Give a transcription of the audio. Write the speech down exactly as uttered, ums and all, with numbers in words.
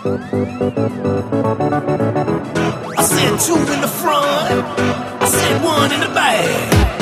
I said two in the front, I said one in the back.